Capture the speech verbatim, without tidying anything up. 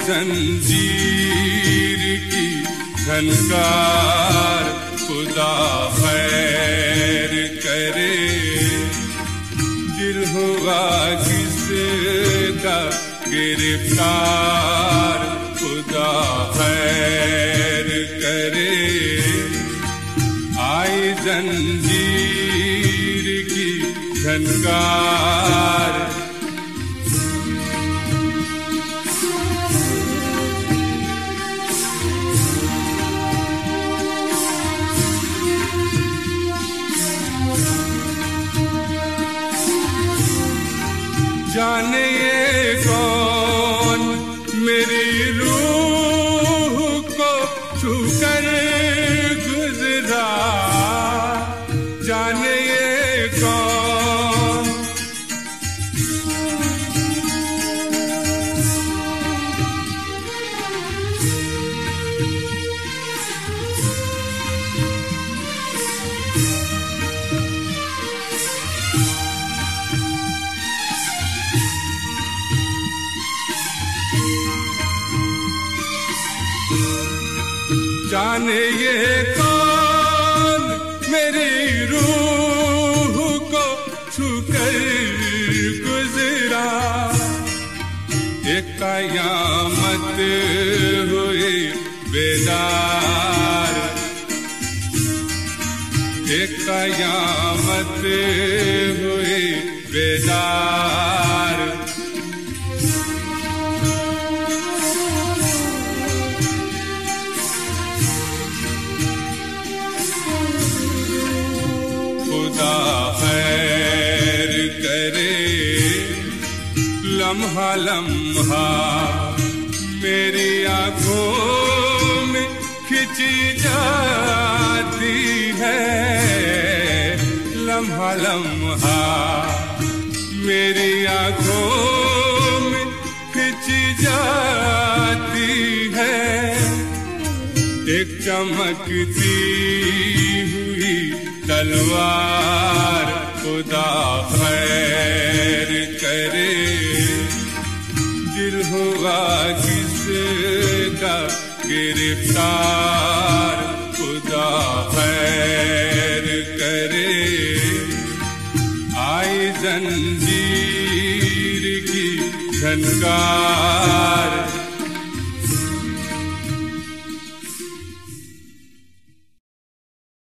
जंजीर की झनकार, खुदा खैर करे। दिल हुआ किसका गिरफ्तार, खुदा खैर करे। आई जंजीर की झनकार, जाने ये कौन मेरी रूह को छूकर गुजरा, जाने ये कौन। जाने ये कौन मेरी रूह को छूकर गुजरा, एक कयामत हुई बेदार, एक कयामत हुई बेदार। खुदा खैर करे। लम्हा लम्हा मेरी आंखों में खिंची जाती है, लम्हा लम्हा मेरी आंखों में खिंची जाती है। एक चमकती हुई तलवार, खुदा खैर करे। दिल हुआ किसका गिरफ्तार, खुदा खैर करे। आई जंजीर की झनकार,